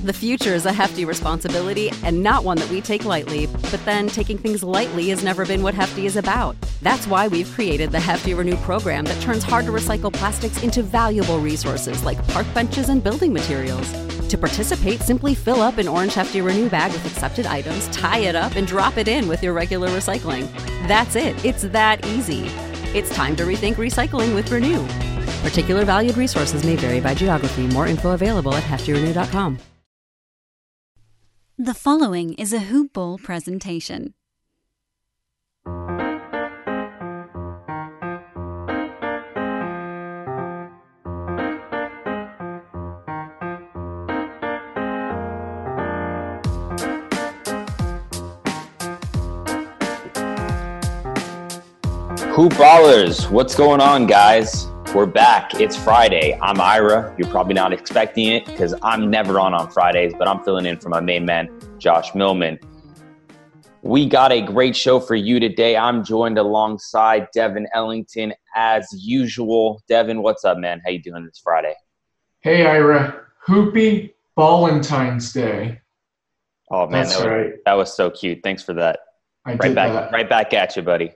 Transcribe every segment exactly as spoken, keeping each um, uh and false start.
The future is a hefty responsibility and not one that we take lightly, but then taking things lightly has never been what Hefty is about. That's why we've created the Hefty Renew program that turns hard-to-recycle plastics into valuable resources like park benches and building materials. To participate, simply fill up an orange Hefty Renew bag with accepted items, tie it up, and drop it in with your regular recycling. That's it. It's that easy. It's time to rethink recycling with Renew. Particular valued resources may vary by geography. More info available at hefty renew dot com. The following is a Hoop Ball presentation. Hoop Ballers, what's going on, guys? We're back. It's Friday. I'm Ira. You're probably not expecting it because I'm never on on Fridays, but I'm filling in for my main man, Josh Millman. We got a great show for you today. I'm joined alongside Devin Ellington as usual. Devin, what's up, man? How you doing this Friday? Hey, Ira. Hoopy Valentine's Day. Oh, man, That's that was, right. that was so cute. Thanks for that. I right did back, that. right back at you, buddy.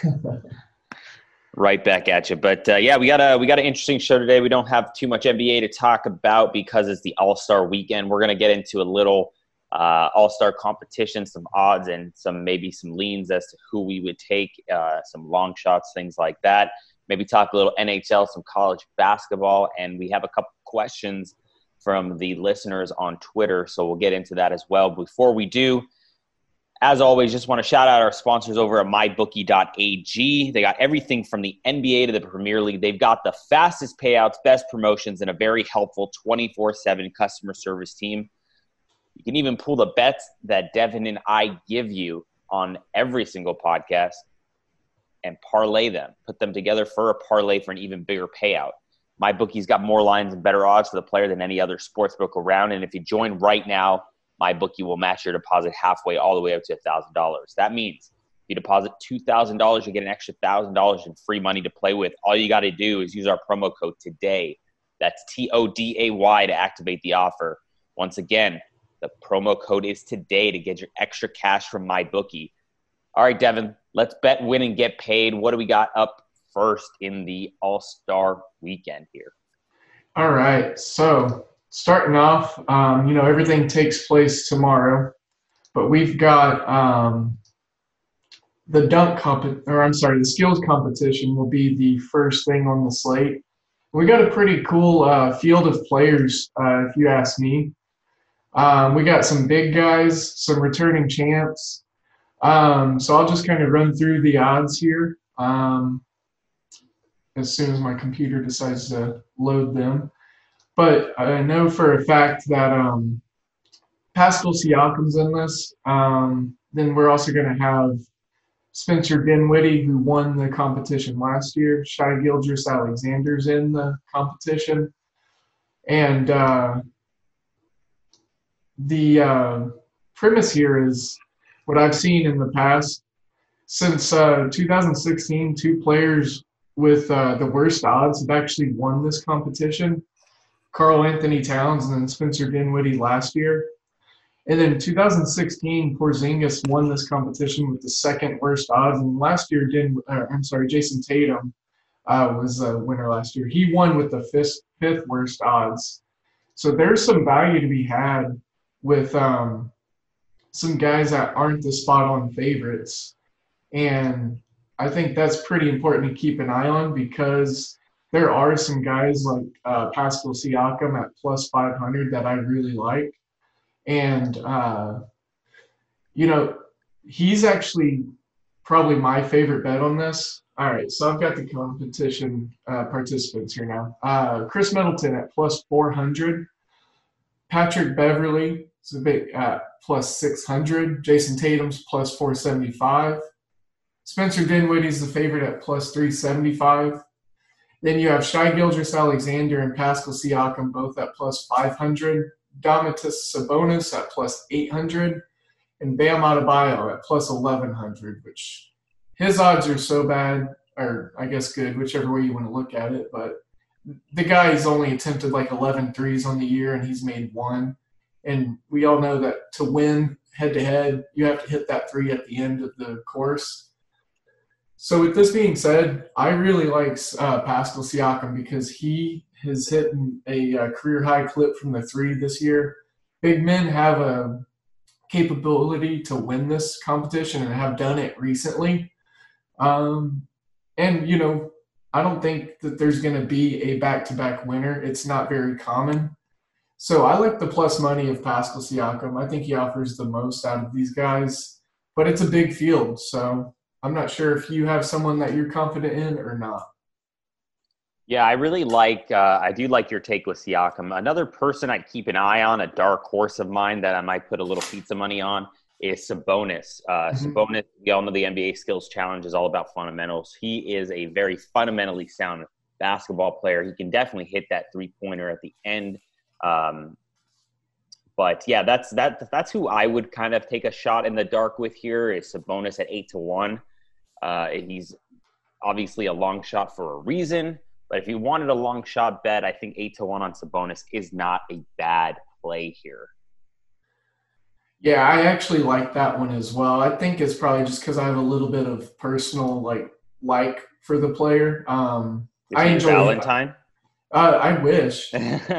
Right back at you. But, uh, yeah, we got a we got an interesting show today. We don't have too much N B A to talk about because it's the All-Star weekend. We're going to get into a little uh, All-Star competition, some odds, and some maybe some leans as to who we would take, uh, some long shots, things like that. Maybe talk a little N H L, some college basketball, and we have a couple questions from the listeners on Twitter, so we'll get into that as well. Before we do, as always, just want to shout out our sponsors over at my bookie dot a g. They got everything from the N B A to the Premier League. They've got the fastest payouts, best promotions, and a very helpful twenty-four seven customer service team. You can even pull the bets that Devin and I give you on every single podcast and parlay them, put them together for a parlay for an even bigger payout. MyBookie's got more lines and better odds for the player than any other sportsbook around. And if you join right now, MyBookie will match your deposit halfway all the way up to one thousand dollars. That means if you deposit two thousand dollars, you get an extra one thousand dollars in free money to play with. All you got to do is use our promo code TODAY. That's T O D A Y to activate the offer. Once again, the promo code is TODAY to get your extra cash from MyBookie. All right, Devin, let's bet, win, and get paid. What do we got up first in the All-Star weekend here? All right. So starting off, um, you know, everything takes place tomorrow, but we've got um, the dunk comp, or I'm sorry, the skills competition will be the first thing on the slate. We got a pretty cool uh, field of players, uh, if you ask me. Um, we got some big guys, some returning champs. Um, so I'll just kind of run through the odds here um, as soon as my computer decides to load them. But I know for a fact that um, Pascal Siakam's in this. Um, then we're also going to have Spencer Dinwiddie, who won the competition last year. Shai Gilgeous-Alexander's in the competition. And uh, the uh, premise here is what I've seen in the past. Since uh, two thousand sixteen, two players with uh, the worst odds have actually won this competition. Karl Anthony Towns and then Spencer Dinwiddie last year. And then in two thousand sixteen, Porzingis won this competition with the second worst odds. And last year, Din, uh, I'm sorry, Jason Tatum uh, was a winner last year. He won with the fifth, fifth worst odds. So there's some value to be had with um, some guys that aren't the spot-on favorites. And I think that's pretty important to keep an eye on because there are some guys like uh, Pascal Siakam at plus five hundred that I really like. And, uh, you know, he's actually probably my favorite bet on this. All right, so I've got the competition uh, participants here now. Uh, Chris Middleton at plus four hundred. Patrick Beverley is a bit at plus six hundred. Jason Tatum's plus four seventy-five. Spencer Dinwiddie's the favorite at plus three seventy-five. Then you have Shai Gilgeous-Alexander and Pascal Siakam both at plus five hundred. Domantas Sabonis at plus eight hundred. And Bam Adebayo at plus eleven hundred, which his odds are so bad, or I guess good, whichever way you want to look at it. But the guy's only attempted like eleven threes on the year, and he's made one. And we all know that to win head-to-head, you have to hit that three at the end of the course. So with this being said, I really like uh, Pascal Siakam because he has hit a, a career-high clip from the three this year. Big men have a capability to win this competition and have done it recently. Um, and, you know, I don't think that there's going to be a back-to-back winner. It's not very common. So I like the plus money of Pascal Siakam. I think he offers the most out of these guys, but it's a big field. So I'm not sure if you have someone that you're confident in or not. Yeah, I really like, uh, I do like your take with Siakam. Another person I keep an eye on, a dark horse of mine that I might put a little pizza money on, is Sabonis. Uh, mm-hmm. Sabonis, we all know the N B A Skills Challenge is all about fundamentals. He is a very fundamentally sound basketball player. He can definitely hit that three-pointer at the end. Um, but yeah, that's that. That's who I would kind of take a shot in the dark with here. Is Sabonis at eight to one. Uh, he's obviously a long shot for a reason. But if you wanted a long shot bet, I think eight to one on Sabonis is not a bad play here. Yeah, I actually like that one as well. I think it's probably just because I have a little bit of personal like like for the player. Um, is I enjoy Valentine. Uh, I wish.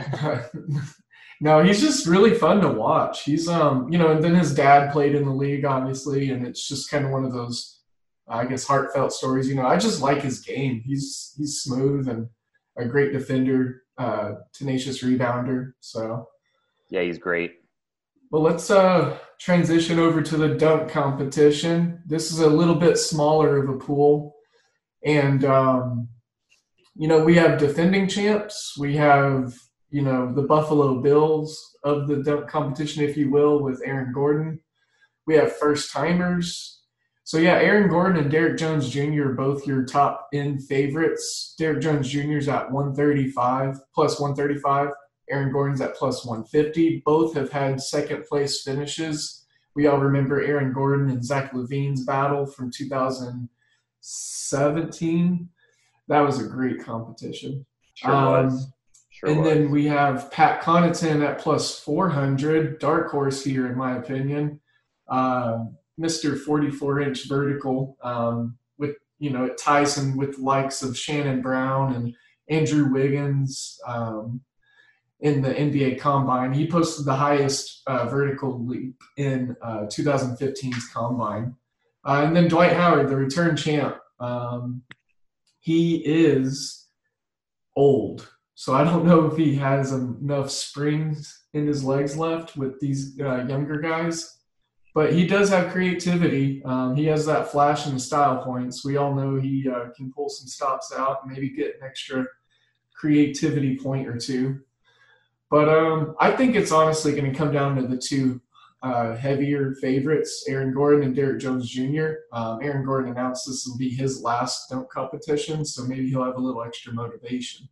No, he's just really fun to watch. He's um, you know, and then his dad played in the league, obviously, and it's just kind of one of those, I guess, heartfelt stories. You know, I just like his game. He's he's smooth and a great defender, uh, tenacious rebounder. So, yeah, he's great. Well, let's uh, transition over to the dunk competition. This is a little bit smaller of a pool, and um, you know, we have defending champs. We have, you know, the Buffalo Bills of the dunk competition, if you will, with Aaron Gordon. We have first timers. So yeah, Aaron Gordon and Derrick Jones Junior are both your top end favorites. Derrick Jones Junior is at one thirty-five, plus one thirty-five. Aaron Gordon's at plus one fifty. Both have had second place finishes. We all remember Aaron Gordon and Zach LaVine's battle from two thousand seventeen. That was a great competition. Sure um, was. Sure and was. then we have Pat Connaughton at plus four hundred. Dark horse here, in my opinion. Uh, Mister forty-four inch vertical. Um, with, you know, it ties him with the likes of Shannon Brown and Andrew Wiggins um, in the N B A Combine. He posted the highest uh, vertical leap in uh, twenty fifteen's Combine. Uh, and then Dwight Howard, the return champ. Um, he is old. So I don't know if he has enough springs in his legs left with these uh, younger guys. But he does have creativity. Um, he has that flash in the style points. We all know he uh, can pull some stops out and maybe get an extra creativity point or two. But um, I think it's honestly going to come down to the two uh, heavier favorites, Aaron Gordon and Derrick Jones Junior Um, Aaron Gordon announced this will be his last dunk competition, so maybe he'll have a little extra motivation.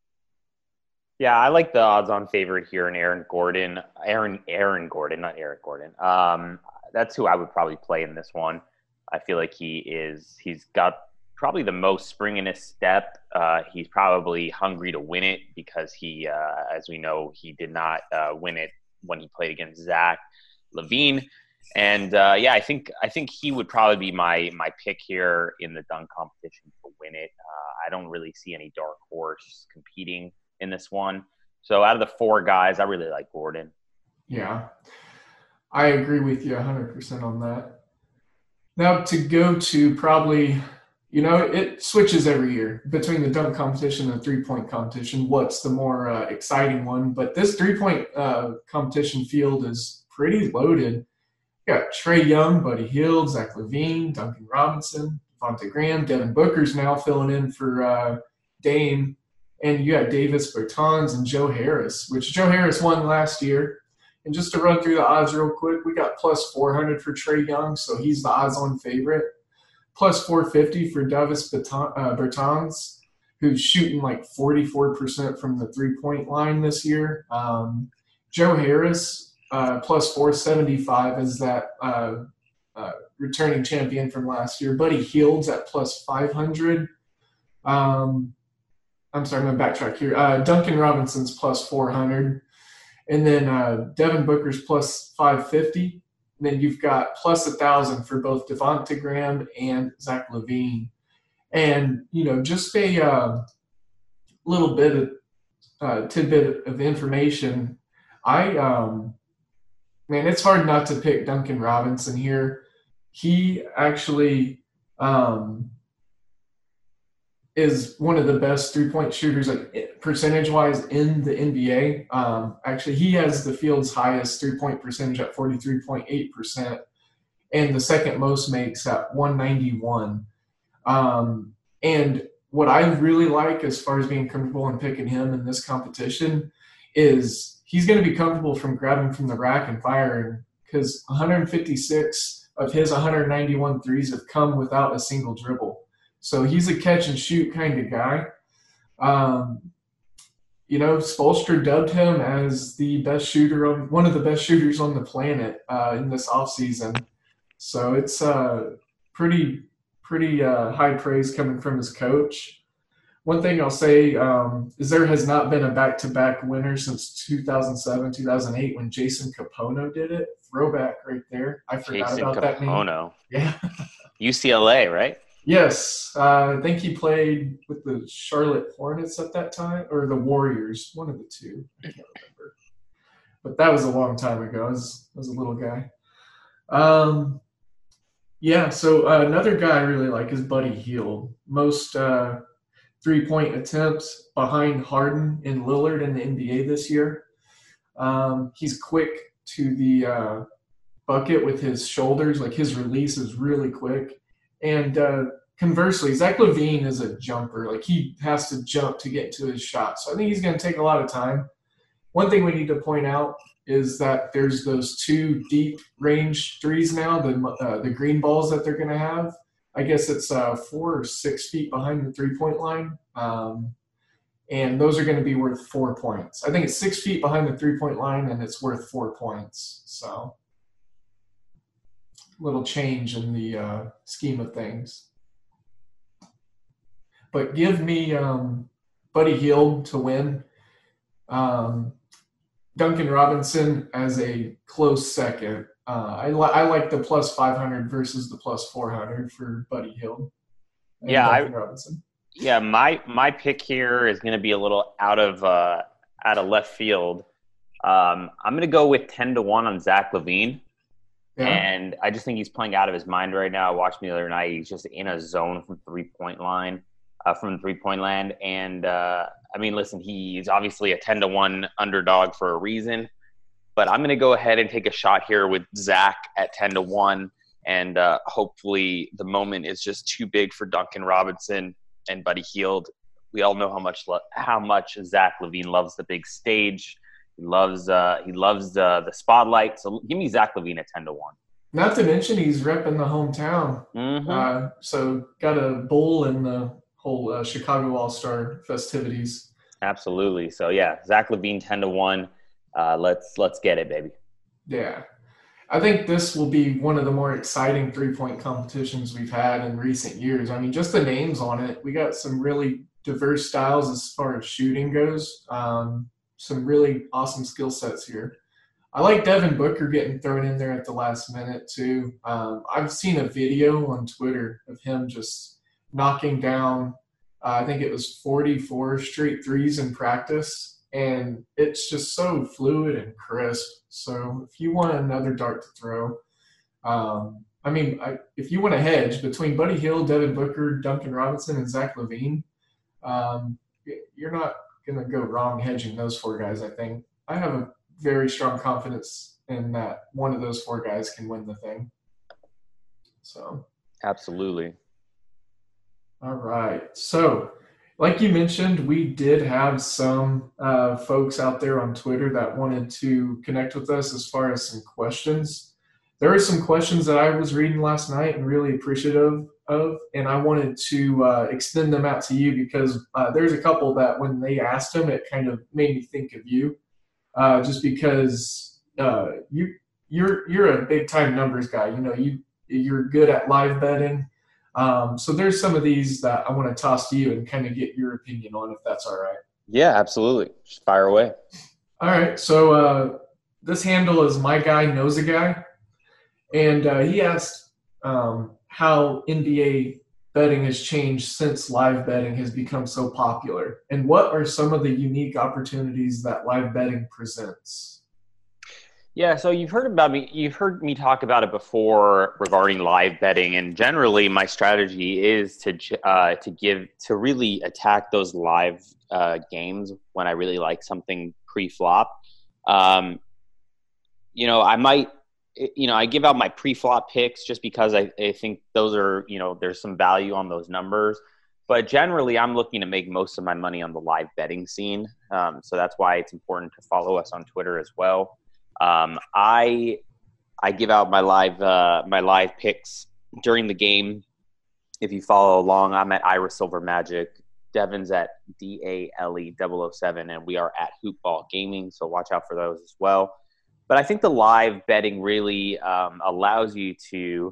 Yeah, I like the odds-on favorite here in Aaron Gordon. Aaron Aaron Gordon, not Eric Gordon. Um, that's who I would probably play in this one. I feel like he is – he's got probably the most spring in his step. Uh, he's probably hungry to win it because he, uh, as we know, he did not uh, win it when he played against Zach LaVine. And, uh, yeah, I think I think he would probably be my my pick here in the dunk competition to win it. Uh, I don't really see any dark horse competing in this one. So out of the four guys, I really like Gordon. Yeah, I agree with you one hundred percent on that. Now to go to probably, you know, it switches every year between the dunk competition and the three-point competition. What's the more uh, exciting one? But this three-point uh, competition field is pretty loaded. You got Trae Young, Buddy Hield, Zach LaVine, Duncan Robinson, Devontae Graham, Devin Booker's now filling in for uh, Dame. And you got Davis Bertans and Joe Harris, which Joe Harris won last year. And just to run through the odds real quick, we got plus four hundred for Trae Young, so he's the odds-on favorite. Plus four fifty for Davis Bertans, who's shooting like forty-four percent from the three-point line this year. Um, Joe Harris, uh, plus four seventy-five is that uh, uh, returning champion from last year. Buddy Hield's at plus five hundred. Um, I'm sorry, I'm going to backtrack here. Uh, Duncan Robinson's plus four hundred. And then uh, Devin Booker's plus five fifty. And then you've got plus one thousand for both Devontae Graham and Zach LaVine. And, you know, just a uh, little bit of uh, tidbit of information. I, um, man, it's hard not to pick Duncan Robinson here. He actually um, is one of the best three-point shooters, like percentage-wise, in the N B A. Um, actually, he has the field's highest three-point percentage at forty-three point eight percent, and the second most makes at one ninety-one. Um, and what I really like as far as being comfortable in picking him in this competition is he's going to be comfortable from grabbing from the rack and firing, because one fifty-six of his one ninety-one threes have come without a single dribble. So he's a catch and shoot kind of guy. Um, you know, Spoelstra dubbed him as the best shooter, on, one of the best shooters on the planet uh, in this offseason. So it's uh, pretty, pretty uh, high praise coming from his coach. One thing I'll say um, is there has not been a back-to-back winner since two thousand seven, two thousand eight when Jason Capono did it. Throwback right there. I forgot Jason about that name. Capono. Yeah. U C L A, right? Yes. Uh, I think he played with the Charlotte Hornets at that time, or the Warriors, one of the two. I can't remember. But that was a long time ago. I was, I was a little guy. Um, yeah, so uh, another guy I really like is Buddy Hield. Most uh, three-point attempts behind Harden and Lillard in the N B A this year. Um, he's quick to the uh, bucket with his shoulders. Like, his release is really quick. And uh, conversely, Zach LaVine is a jumper. Like, he has to jump to get to his shot. So I think he's going to take a lot of time. One thing we need to point out is that there's those two deep range threes now, the uh, the green balls that they're going to have. I guess it's uh, four or six feet behind the three-point line. Um, and those are going to be worth four points. I think it's six feet behind the three-point line, and it's worth four points. So little change in the uh, scheme of things. But give me um, Buddy Hield to win. Um, Duncan Robinson as a close second. Uh, I, li- I like the plus five hundred versus the plus four hundred for Buddy Hield. Yeah, Duncan I, Robinson. yeah. My my pick here is going to be a little out of uh, out of left field. Um, I'm going to go with ten to one on Zach LaVine. Yeah. And I just think he's playing out of his mind right now. I watched him the other night. He's just in a zone from three-point line, uh, from three-point land. And, uh, I mean, listen, he's obviously a ten to one underdog for a reason. But I'm going to go ahead and take a shot here with Zach at ten to one. And uh, hopefully the moment is just too big for Duncan Robinson and Buddy Hield. We all know how much lo- how much Zach LaVine loves the big stage. He loves uh, he loves uh, the spotlight. So give me Zach LaVine at ten to one. Not to mention he's repping the hometown. Mm-hmm. Uh, so got a bull in the whole uh, Chicago All-Star festivities. Absolutely. So yeah, Zach LaVine ten to one. Uh, let's let's get it, baby. Yeah, I think this will be one of the more exciting three-point competitions we've had in recent years. I mean, just the names on it. We got some really diverse styles as far as shooting goes. Um, some really awesome skill sets here. I like Devin Booker getting thrown in there at the last minute too. Um, I've seen a video on Twitter of him just knocking down, uh, I think it was forty-four straight threes in practice. And it's just so fluid and crisp. So if you want another dart to throw, um, I mean, I, if you want to hedge between Buddy Hield, Devin Booker, Duncan Robinson, and Zach LaVine, um, you're not going to go wrong hedging those four guys, I think. I have a very strong confidence in that one of those four guys can win the thing. So, absolutely. All right. So, like you mentioned, we did have some uh, folks out there on Twitter that wanted to connect with us as far as some questions. There were some questions that I was reading last night and really appreciative of, and I wanted to uh, extend them out to you because uh, there's a couple that when they asked them, it kind of made me think of you, uh, just because uh, you you're you're a big time numbers guy. You know, you you're good at live betting. Um, so there's some of these that I want to toss to you and kind of get your opinion on, if that's all right. Yeah, absolutely. Just fire away. All right. So uh, this handle is My Guy Knows a Guy. And uh, he asked um, how N B A betting has changed since live betting has become so popular. And what are some of the unique opportunities that live betting presents? Yeah, so you've heard about me. You've heard me talk about it before regarding live betting, and generally, my strategy is to uh, to give to really attack those live uh, games when I really like something pre-flop. Um, you know, I might, you know, I give out my pre-flop picks just because I, I think those are, you know, there's some value on those numbers. But generally, I'm looking to make most of my money on the live betting scene. Um, so that's why it's important to follow us on Twitter as well. Um, I I give out my live uh, my live picks during the game. If you follow along, I'm at Ira Silver Magic. Devin's at D A L E double oh seven, and we are at Hoopball Gaming. So watch out for those as well. But I think the live betting really um, allows you to,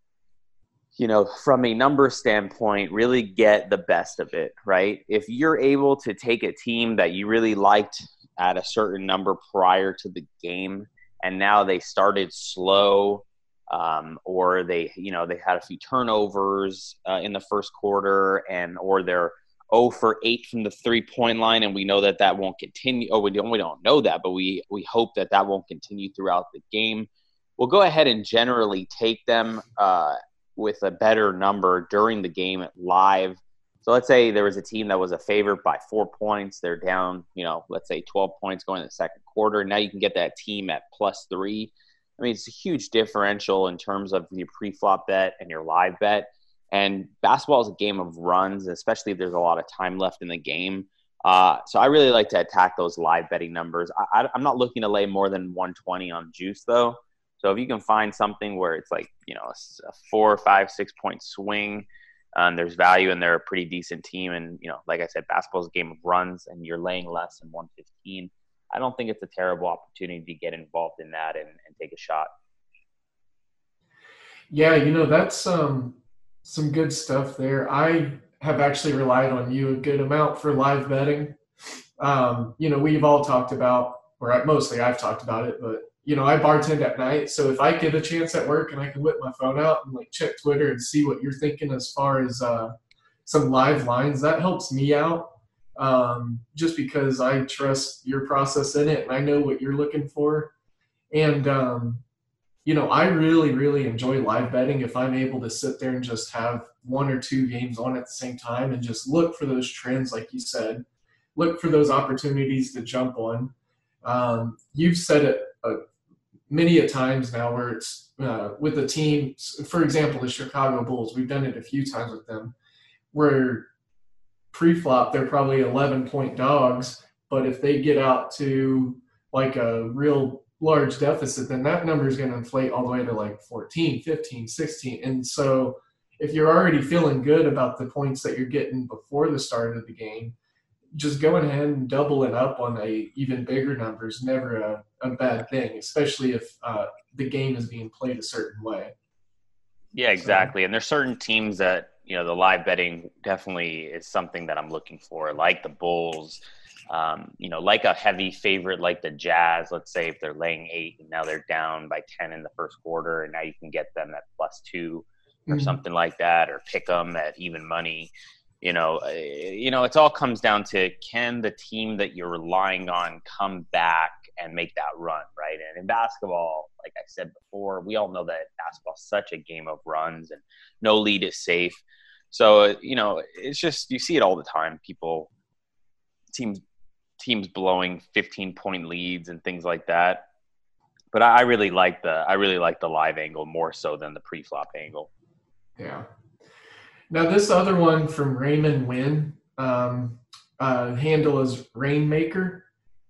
you know, from a number standpoint, really get the best of it, right? If you're able to take a team that you really liked at a certain number prior to the game, and now they started slow, um, or they, you know, they had a few turnovers uh, in the first quarter, and or they're oh for eight from the three-point line, and we know that that won't continue. Oh, we don't, we don't know that, but we we hope that that won't continue throughout the game. We'll go ahead and generally take them uh, with a better number during the game live. So let's say there was a team that was a favorite by four points. They're down, you know, let's say twelve points going in the second quarter. Now you can get that team at plus three. I mean, it's a huge differential in terms of your pre-flop bet and your live bet. And basketball is a game of runs, especially if there's a lot of time left in the game. Uh, so I really like to attack those live betting numbers. I, I, I'm not looking to lay more than one twenty on juice, though. So if you can find something where it's like, you know, a, a four, five, six point swing, Um, there's value and they're a pretty decent team. And, you know, like I said, basketball is a game of runs and you're laying less than one fifteen. I don't think it's a terrible opportunity to get involved in that and, and take a shot. Yeah, you know, that's um, some good stuff there. I have actually relied on you a good amount for live betting. Um, you know, we've all talked about, or I, mostly I've talked about it, but you know, I bartend at night, so if I get a chance at work and I can whip my phone out and like check Twitter and see what you're thinking as far as uh, some live lines, that helps me out. Um, just because I trust your process in it and I know what you're looking for. And um, you know, I really, really enjoy live betting if I'm able to sit there and just have one or two games on at the same time and just look for those trends, like you said, look for those opportunities to jump on. Um, you've said it uh, many a times now where it's uh, with a team, for example, the Chicago Bulls, we've done it a few times with them, where pre-flop, they're probably eleven point dogs, but if they get out to like a real large deficit, then that number is going to inflate all the way to like fourteen, fifteen, sixteen. And so if you're already feeling good about the points that you're getting before the start of the game, just going ahead and doubling up on a even bigger number is never a, a bad thing, especially if uh, the game is being played a certain way. Yeah, exactly. So, and there's certain teams that, you know, the live betting definitely is something that I'm looking for, like the Bulls, um, you know, like a heavy favorite like the Jazz. Let's say if they're laying eight and now they're down by ten in the first quarter, and now you can get them at plus two or mm-hmm. something like that, or pick them at even money. You know, uh, you know, it all comes down to, can the team that you're relying on come back and make that run, right? And in basketball, like I said before, we all know that basketball is such a game of runs and no lead is safe. So, you know, it's just, you see it all the time. People, teams, teams blowing fifteen point leads and things like that. But I really like the, I really like the live angle more so than the pre-flop angle. Yeah. Now, this other one from Raymond Wynn, um, uh, handle is Rainmaker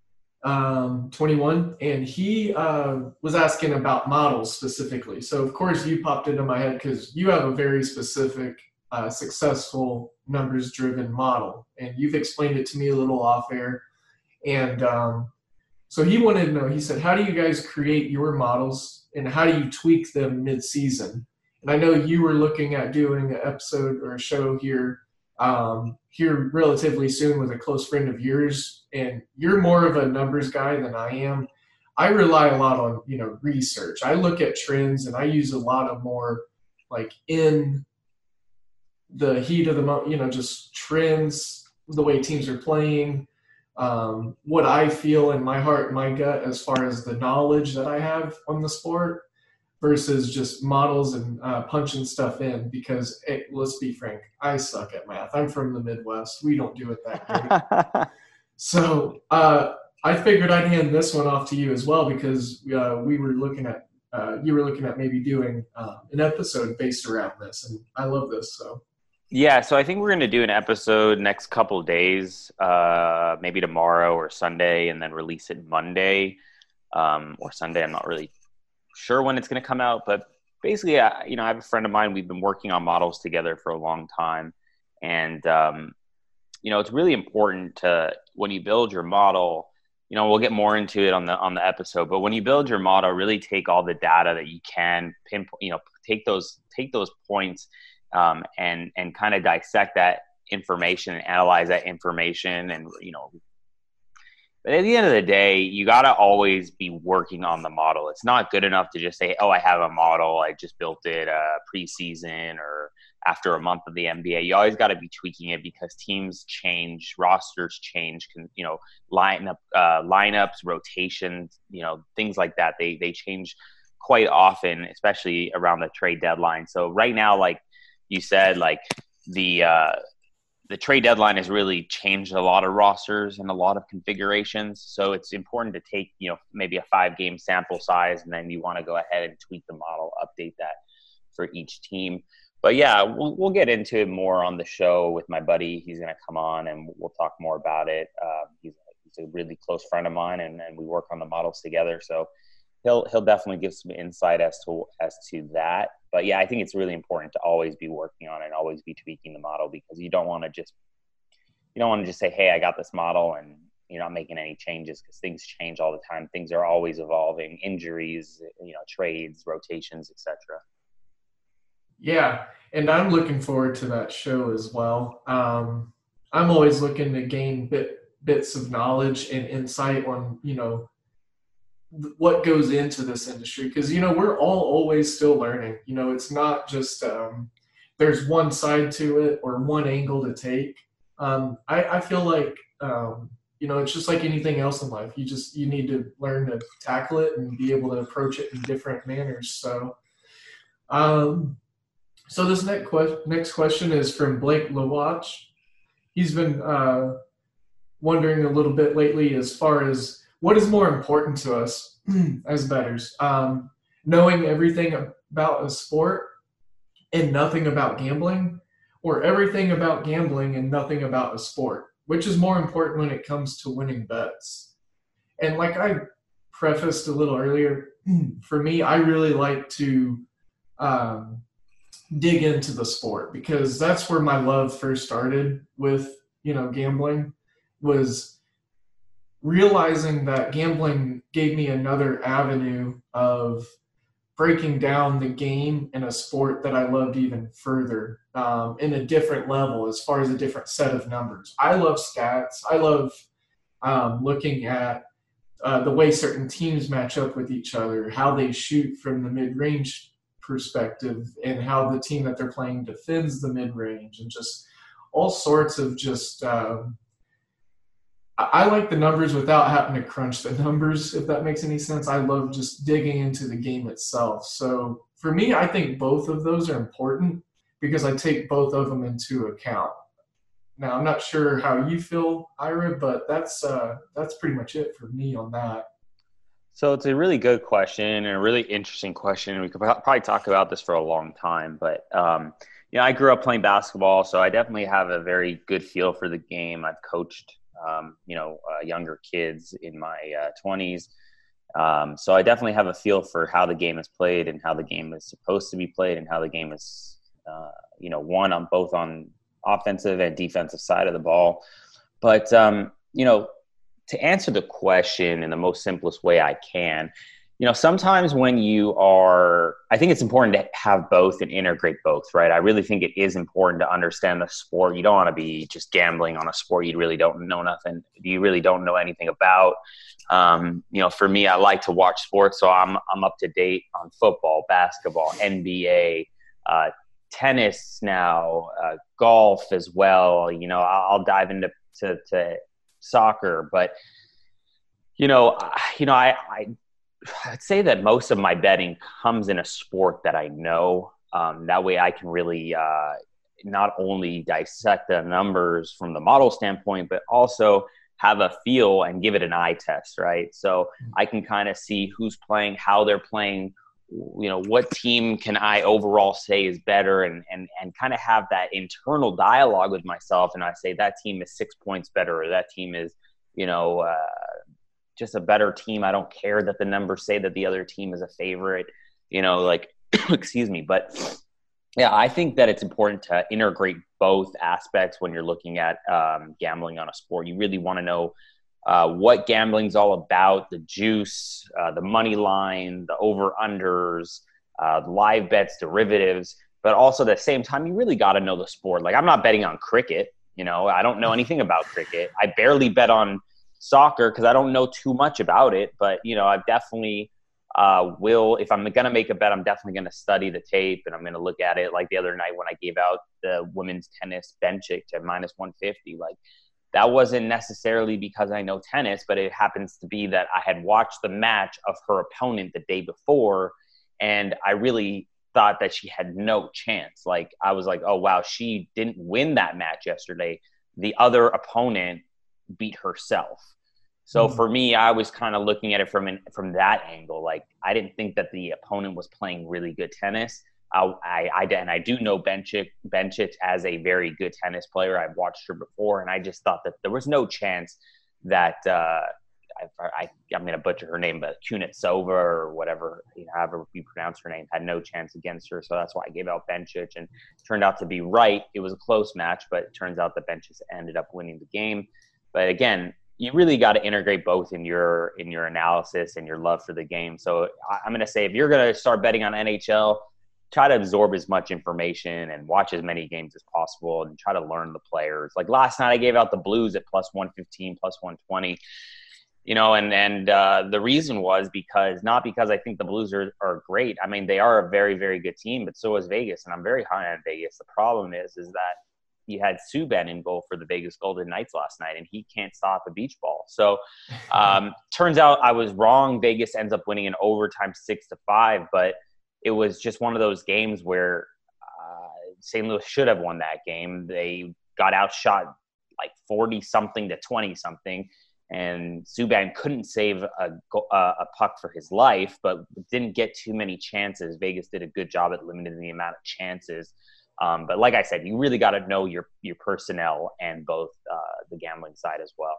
um, twenty-one, and he uh, was asking about models specifically. So, of course, you popped into my head because you have a very specific, uh, successful, numbers-driven model, and you've explained it to me a little off air. And um, so he wanted to know, he said, how do you guys create your models, and how do you tweak them mid-season? And I know you were looking at doing an episode or a show here um, here relatively soon with a close friend of yours, and you're more of a numbers guy than I am. I rely a lot on, you know, research. I look at trends, and I use a lot of more like in the heat of the moment, you know, just trends, the way teams are playing, um, what I feel in my heart, my gut, as far as the knowledge that I have on the sport versus just models and uh, punching stuff in because, hey, let's be frank, I suck at math. I'm from the Midwest. We don't do it that great. so uh, I figured I'd hand this one off to you as well because uh, we were looking at, uh, you were looking at maybe doing uh, an episode based around this, and I love this, so. Yeah, so I think we're going to do an episode next couple of days, uh, maybe tomorrow or Sunday, and then release it Monday um, or Sunday. I'm not really sure when it's going to come out, but basically, uh, you know, I have a friend of mine. We've been working on models together for a long time, and um, you know, it's really important to when you build your model. You know, we'll get more into it on the on the episode, but when you build your model, really take all the data that you can pinpoint. You know, take those take those points. Um, and, and kind of dissect that information and analyze that information. And, you know, but at the end of the day, you got to always be working on the model. It's not good enough to just say, oh, I have a model. I just built it uh, preseason or after a month of the N B A. You always got to be tweaking it because teams change, rosters change, can, you know, line up, uh, lineups, rotations, you know, things like that. They, they change quite often, especially around the trade deadline. So right now, like, you said, like the uh, the trade deadline has really changed a lot of rosters and a lot of configurations. So it's important to take, you know, maybe a five game sample size, and then you want to go ahead and tweak the model, update that for each team. But yeah, we'll we'll get into it more on the show with my buddy. He's going to come on and we'll talk more about it. Um, he's, he's a really close friend of mine, and, and we work on the models together. So he'll he'll definitely give some insight as to as to that. But yeah, I think it's really important to always be working on it and always be tweaking the model because you don't want to just you don't want to just say, hey, I got this model and you're not making any changes because things change all the time. Things are always evolving, injuries, you know, trades, rotations, et cetera. Yeah, and I'm looking forward to that show as well. Um, I'm always looking to gain bit, bits of knowledge and insight on, you know, what goes into this industry because, you know, we're all always still learning. You know, it's not just um, there's one side to it or one angle to take. Um, I, I feel like, um, you know, it's just like anything else in life. You just, you need to learn to tackle it and be able to approach it in different manners. So, um, so this next, que- next question is from Blake Lawatch. He's been uh, wondering a little bit lately as far as what is more important to us as bettors, um, knowing everything about a sport and nothing about gambling, or everything about gambling and nothing about a sport? Which is more important when it comes to winning bets? And like I prefaced a little earlier, for me, I really like to um, dig into the sport because that's where my love first started with, you know, gambling, was realizing that gambling gave me another avenue of breaking down the game in a sport that I loved even further, um, in a different level as far as a different set of numbers. I love stats. I love um, looking at uh, the way certain teams match up with each other, how they shoot from the mid-range perspective, and how the team that they're playing defends the mid-range, and just all sorts of just um, – I like the numbers without having to crunch the numbers, if that makes any sense. I love just digging into the game itself. So for me, I think both of those are important because I take both of them into account. Now, I'm not sure how you feel, Ira, but that's uh, that's pretty much it for me on that. So it's a really good question and a really interesting question. We could probably talk about this for a long time, but um, you know, I grew up playing basketball, so I definitely have a very good feel for the game. I've coached Um, you know, uh, younger kids in my uh, twenties. Um, so I definitely have a feel for how the game is played and how the game is supposed to be played and how the game is, uh, you know, won on both on offensive and defensive side of the ball. But, um, you know, to answer the question in the most simplest way I can, you know, sometimes when you are, I think it's important to have both and integrate both, right? I really think it is important to understand the sport. You don't want to be just gambling on a sport you really don't know nothing, you really don't know anything about. Um, you know, for me, I like to watch sports, so I'm I'm up to date on football, basketball, N B A, uh, tennis now, uh, golf as well. You know, I'll, I'll dive into to, to soccer, but you know, you know, I. I I'd say that most of my betting comes in a sport that I know. Um, that way I can really uh, not only dissect the numbers from the model standpoint, but also have a feel and give it an eye test, right? So I can kind of see who's playing, how they're playing, you know, what team can I overall say is better, and and and kind of have that internal dialogue with myself. And I say that team is six points better, or that team is, you know, uh, just a better team. I don't care that the numbers say that the other team is a favorite, you know, like, excuse me. But yeah, I think that it's important to integrate both aspects when you're looking at um, gambling on a sport. You really want to know uh, what gambling's all about, the juice, uh, the money line, the over-unders, uh, live bets, derivatives. But also at the same time, you really got to know the sport. Like, I'm not betting on cricket. You know, I don't know anything about cricket. I barely bet on soccer because I don't know too much about it, but you know, I definitely uh, will. If I'm gonna make a bet, I'm definitely gonna study the tape and I'm gonna look at it. Like the other night when I gave out the women's tennis Bencic to minus one fifty, like that wasn't necessarily because I know tennis, but it happens to be that I had watched the match of her opponent the day before, and I really thought that she had no chance. Like I was like, oh wow, she didn't win that match yesterday. The other opponent beat herself. So for me, I was kind of looking at it from an, from that angle. Like I didn't think that the opponent was playing really good tennis. I, I, I and I do know Bencic, Bencic as a very good tennis player. I've watched her before, and I just thought that there was no chance that uh, I, I, I'm going to butcher her name, but Kunitsova or whatever, you know, however you pronounce her name, had no chance against her. So that's why I gave out Bencic, and turned out to be right. It was a close match, but it turns out that Bencic ended up winning the game. But again, you really got to integrate both in your in your analysis and your love for the game. So I'm going to say, if you're going to start betting on N H L, try to absorb as much information and watch as many games as possible and try to learn the players. Like last night, I gave out the Blues at plus one fifteen, plus one twenty. You know, and and uh, the reason was because not because I think the Blues are, are great. I mean, they are a very, very good team, but so is Vegas, and I'm very high on Vegas. The problem is, is that you had Subban in goal for the Vegas Golden Knights last night, and he can't stop a beach ball. So um, turns out I was wrong. Vegas ends up winning in overtime six to five, but it was just one of those games where uh, Saint Louis should have won that game. They got outshot like forty something to twenty something, and Subban couldn't save a, a puck for his life, but didn't get too many chances. Vegas did a good job at limiting the amount of chances. Um, but like I said, you really got to know your your personnel and both uh, the gambling side as well.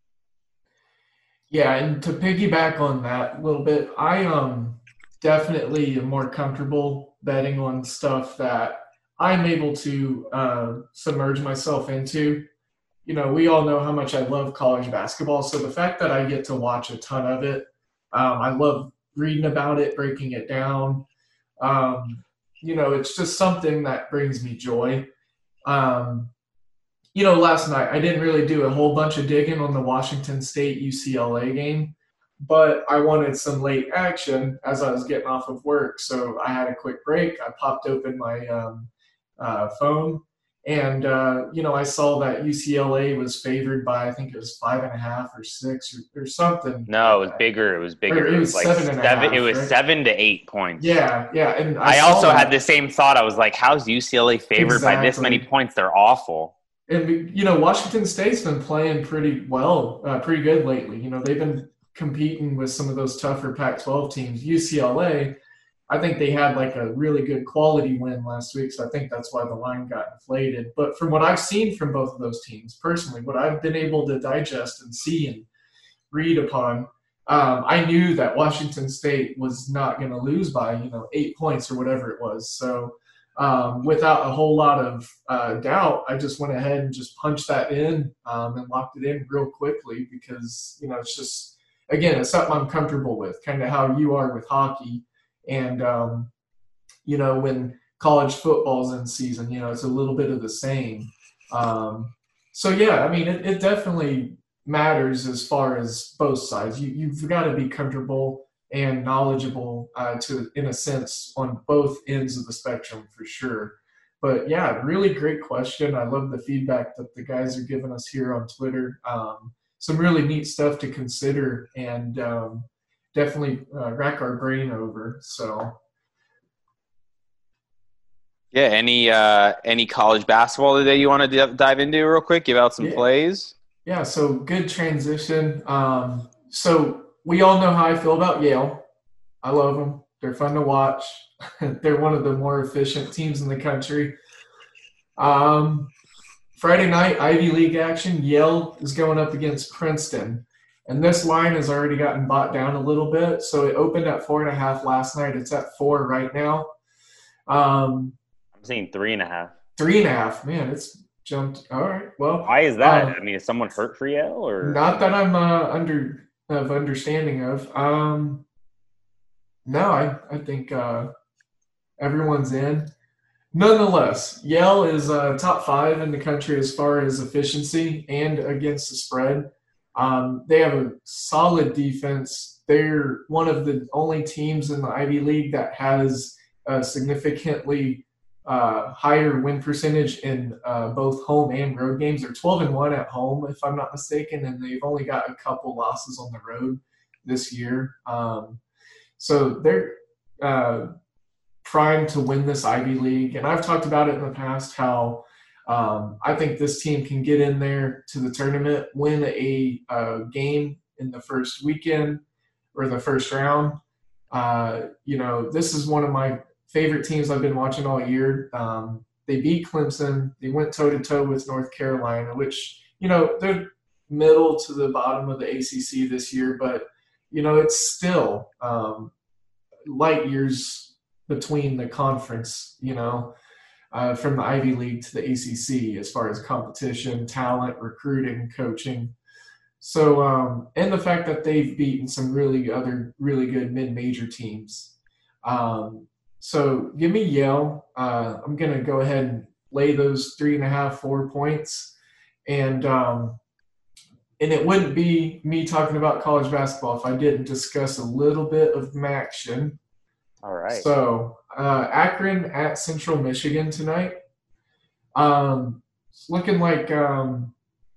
Yeah, and to piggyback on that a little bit, I um definitely am more comfortable betting on stuff that I'm able to uh, submerge myself into. You know, we all know how much I love college basketball, so the fact that I get to watch a ton of it, um, I love reading about it, breaking it down. Um, you know, it's just something that brings me joy. Um, you know, last night I didn't really do a whole bunch of digging on the Washington State U C L A game, but I wanted some late action as I was getting off of work. So I had a quick break. I popped open my um, uh, phone, and, uh, you know, I saw that U C L A was favored by, I think it was five and a half or six or, or something. No, it was bigger. It was bigger. Or it was like seven and a seven, half, It was right? seven to eight points. Yeah, yeah. And I, I saw also that. had the same thought. I was like, how's U C L A favored by this many Exactly. points? They're awful. And, you know, Washington State's been playing pretty well, uh, pretty good lately. You know, they've been competing with some of those tougher Pac twelve teams. U C L A, I think they had like a really good quality win last week, so I think that's why the line got inflated. But from what I've seen from both of those teams, personally, what I've been able to digest and see and read upon, um, I knew that Washington State was not going to lose by, you know, eight points or whatever it was. So um, without a whole lot of uh, doubt, I just went ahead and just punched that in um, and locked it in real quickly because, you know, it's just again, it's something I'm comfortable with, kind of how you are with hockey. And, um, you know, when college football's in season, you know, it's a little bit of the same. Um, so, yeah, I mean, it, it definitely matters as far as both sides. You, you've got to be comfortable and knowledgeable uh, to, in a sense, on both ends of the spectrum for sure. But yeah, really great question. I love the feedback that the guys are giving us here on Twitter. Um, some really neat stuff to consider and um, definitely uh, rack our brain over. So, yeah. Any uh, any college basketball today you want to d- dive into real quick? Give out some yeah. plays. Yeah. So good transition. Um, so we all know how I feel about Yale. I love them. They're fun to watch. They're one of the more efficient teams in the country. Um, Friday night, Ivy League action. Yale is going up against Princeton. And this line has already gotten bought down a little bit. So it opened at four and a half last night. It's at four right now. Um, I'm seeing three and a half. Three and a half. Man, it's jumped. All right. Well, why is that? Um, I mean, is someone hurt for Yale? Or not that I'm uh, under of understanding of. Um, no, I, I think uh, everyone's in. Nonetheless, Yale is uh, top five in the country as far as efficiency and against the spread. Um, they have a solid defense. They're one of the only teams in the Ivy League that has a significantly uh, higher win percentage in uh, both home and road games. They're twelve and one at home, if I'm not mistaken, and they've only got a couple losses on the road this year. Um, so they're uh, primed to win this Ivy League. And I've talked about it in the past how um, I think this team can get in there to the tournament, win a, a game in the first weekend or the first round. Uh, you know, this is one of my favorite teams I've been watching all year. Um, they beat Clemson. They went toe-to-toe with North Carolina, which, you know, they're middle to the bottom of the A C C this year, but, you know, it's still um, light years between the conference, you know, uh, from the Ivy League to the A C C as far as competition, talent, recruiting, coaching. So, um, and the fact that they've beaten some really other really good mid-major teams. Um, so give me Yale. Uh, I'm going to go ahead and lay those three and a half, four points. And, um, and it wouldn't be me talking about college basketball if I didn't discuss a little bit of action. All right. So uh, Akron at Central Michigan tonight. Um, it's looking like um,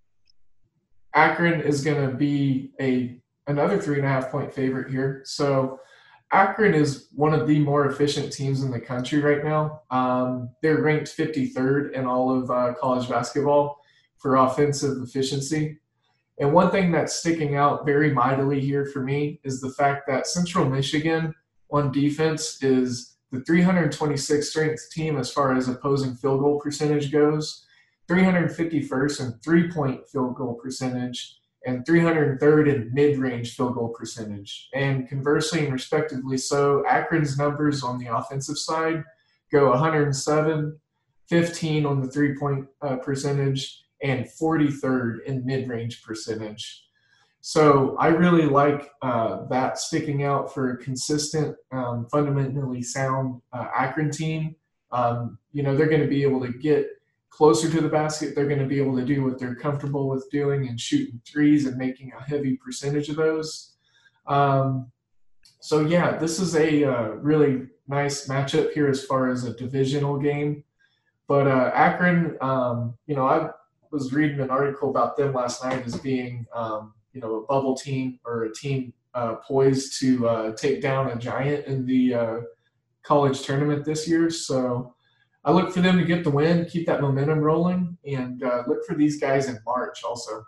Akron is going to be a another three and a half point favorite here. So Akron is one of the more efficient teams in the country right now. Um, they're ranked fifty-third in all of uh, college basketball for offensive efficiency. And one thing that's sticking out very mightily here for me is the fact that Central Michigan on defense is the three hundred twenty-sixth strength team as far as opposing field goal percentage goes, three hundred fifty-first in three-point field goal percentage, and three hundred third in mid-range field goal percentage. And conversely and respectively so, Akron's numbers on the offensive side go one hundred seven, fifteen on the three-point uh, percentage, and forty-third in mid-range percentage. So I really like uh, that sticking out for a consistent, um, fundamentally sound uh, Akron team. Um, you know, they're going to be able to get closer to the basket. They're going to be able to do what they're comfortable with doing and shooting threes and making a heavy percentage of those. Um, so, yeah, this is a uh, really nice matchup here as far as a divisional game. But uh, Akron, um, you know, I was reading an article about them last night as being um, – you know, a bubble team or a team uh, poised to uh, take down a giant in the uh, college tournament this year. So I look for them to get the win, keep that momentum rolling, and uh, look for these guys in March also.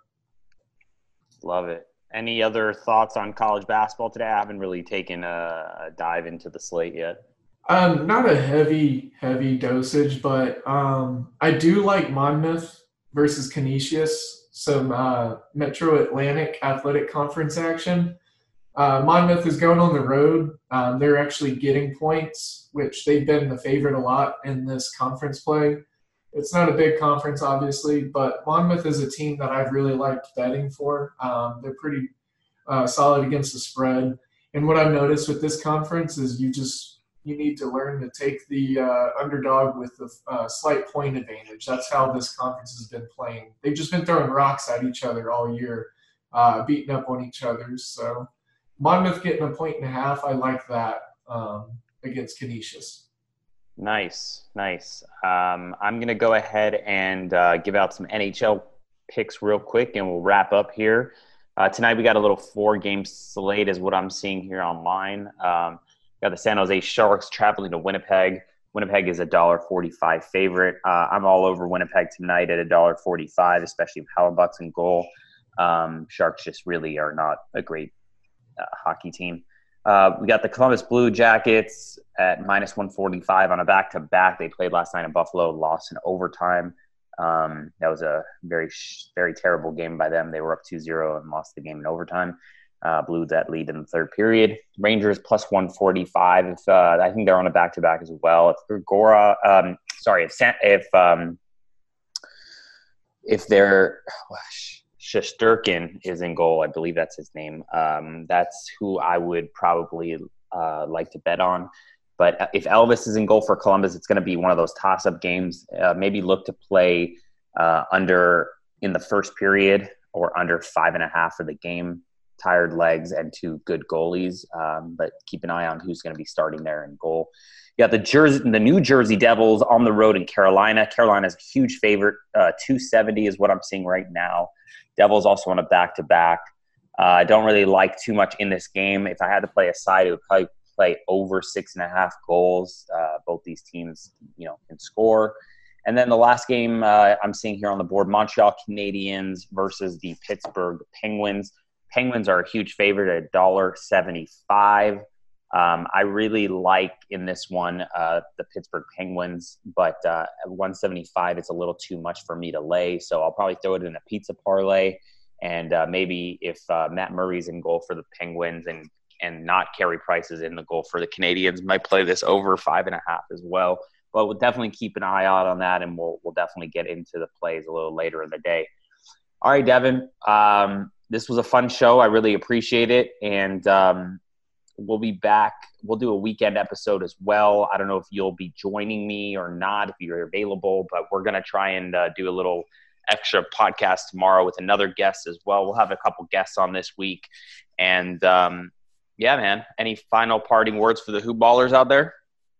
Love it. Any other thoughts on college basketball today? I haven't really taken a, a dive into the slate yet. Um, not a heavy, heavy dosage, but um, I do like Monmouth versus Canisius. Some uh, Metro Atlantic Athletic Conference action. Uh, Monmouth is going on the road. Um, they're actually getting points, which they've been the favorite a lot in this conference play. It's not a big conference, obviously, but Monmouth is a team that I've really liked betting for. Um, they're pretty uh, solid against the spread. And what I've noticed with this conference is you just you need to learn to take the uh, underdog with the uh, slight point advantage. That's how this conference has been playing. They've just been throwing rocks at each other all year, uh, beating up on each other. So Monmouth getting a point and a half, I like that um, against Canisius. Nice, nice. Um, I'm going to go ahead and uh, give out some N H L picks real quick, and we'll wrap up here. Uh, tonight we got a little four-game slate is what I'm seeing here online. Um, got the San Jose Sharks traveling to Winnipeg. Winnipeg is a one dollar forty-five favorite. Uh, I'm all over Winnipeg tonight at one dollar forty-five, especially if Hellebuyck's in goal. Um, Sharks just really are not a great uh, hockey team. Uh, we got the Columbus Blue Jackets at minus one forty-five on a back-to-back. They played last night in Buffalo, lost in overtime. Um, that was a very, very terrible game by them. They were up two zero and lost the game in overtime. Uh, blew that lead in the third period. Rangers plus one forty-five. If, uh, I think they're on a back-to-back as well. If Gora, um, sorry, if San, if um, if they're oh, Shesterkin is in goal, I believe that's his name. Um, that's who I would probably uh, like to bet on. But if Elvis is in goal for Columbus, it's going to be one of those toss-up games. Uh, maybe look to play uh, under in the first period or under five and a half for the game. Tired legs and two good goalies, um, but keep an eye on who's going to be starting there in goal. You got the Jersey, the New Jersey Devils on the road in Carolina. Carolina's a huge favorite. Uh, two seventy is what I'm seeing right now. Devils also on a back-to-back. Uh, I don't really like too much in this game. If I had to play a side, it would probably play over six and a half goals. Uh, both these teams, you know, can score. And then the last game uh, I'm seeing here on the board, Montreal Canadiens versus the Pittsburgh Penguins. Penguins are a huge favorite at one dollar seventy-five. Um, I really like in this one uh, the Pittsburgh Penguins, but uh, at one seventy-five, it's a little too much for me to lay. So I'll probably throw it in a pizza parlay. And uh, maybe if uh, Matt Murray's in goal for the Penguins and and not Carey Price is in the goal for the Canadians, might play this over five and a half as well. But we'll definitely keep an eye out on that, and we'll we'll definitely get into the plays a little later in the day. All right, Devin. Um, this was a fun show. I really appreciate it. And um, we'll be back. We'll do a weekend episode as well. I don't know if you'll be joining me or not, if you're available, but we're going to try and uh, do a little extra podcast tomorrow with another guest as well. We'll have a couple guests on this week. And um, yeah, man, any final parting words for the Hoop Ballers out there?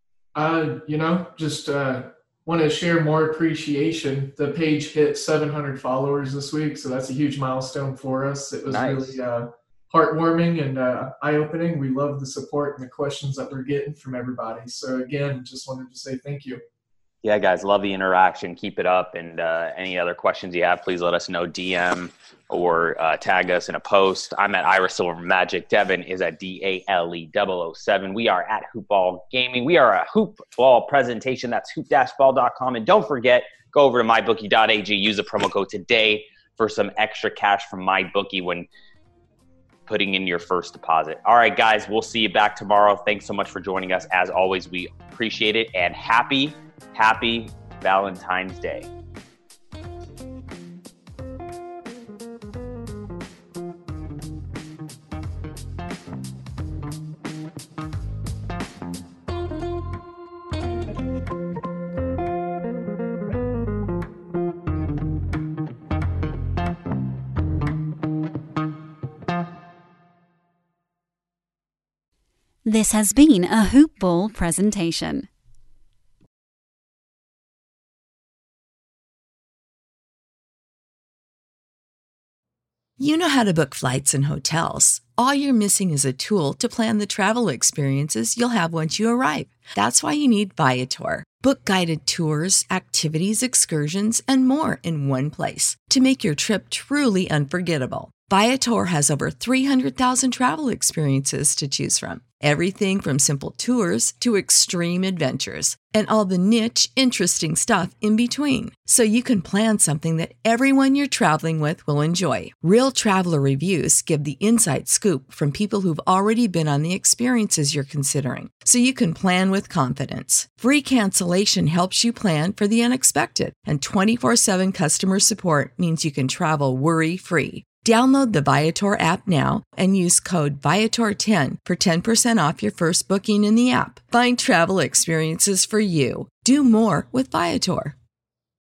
Uh, you know, just uh, want to share more appreciation. The page hit seven hundred followers this week, so that's a huge milestone for us. It was Nice. really uh, heartwarming and uh, eye-opening. We love the support and the questions that we're getting from everybody. So again, just wanted to say thank you. Yeah, guys, love the interaction. Keep it up. And uh, any other questions you have, please let us know. D M or uh, tag us in a post. I'm at Ira Silver Magic. Devin is at D A L E double oh seven. We are at Hoop Ball Gaming. We are a Hoop Ball presentation. That's hoop dash ball dot com. And don't forget, go over to my bookie dot a g. Use the promo code today for some extra cash from MyBookie when putting in your first deposit. All right, guys, we'll see you back tomorrow. Thanks so much for joining us. As always, we appreciate it. And happy Happy Valentine's Day. This has been a Hoop Ball presentation. You know how to book flights and hotels. All you're missing is a tool to plan the travel experiences you'll have once you arrive. That's why you need Viator. Book guided tours, activities, excursions, and more in one place to make your trip truly unforgettable. Viator has over three hundred thousand travel experiences to choose from. Everything from simple tours to extreme adventures and all the niche, interesting stuff in between. So you can plan something that everyone you're traveling with will enjoy. Real traveler reviews give the inside scoop from people who've already been on the experiences you're considering. So you can plan with confidence. Free cancellation helps you plan for the unexpected. And twenty-four seven customer support means you can travel worry-free. Download the Viator app now and use code Viator ten for ten percent off your first booking in the app. Find travel experiences for you. Do more with Viator.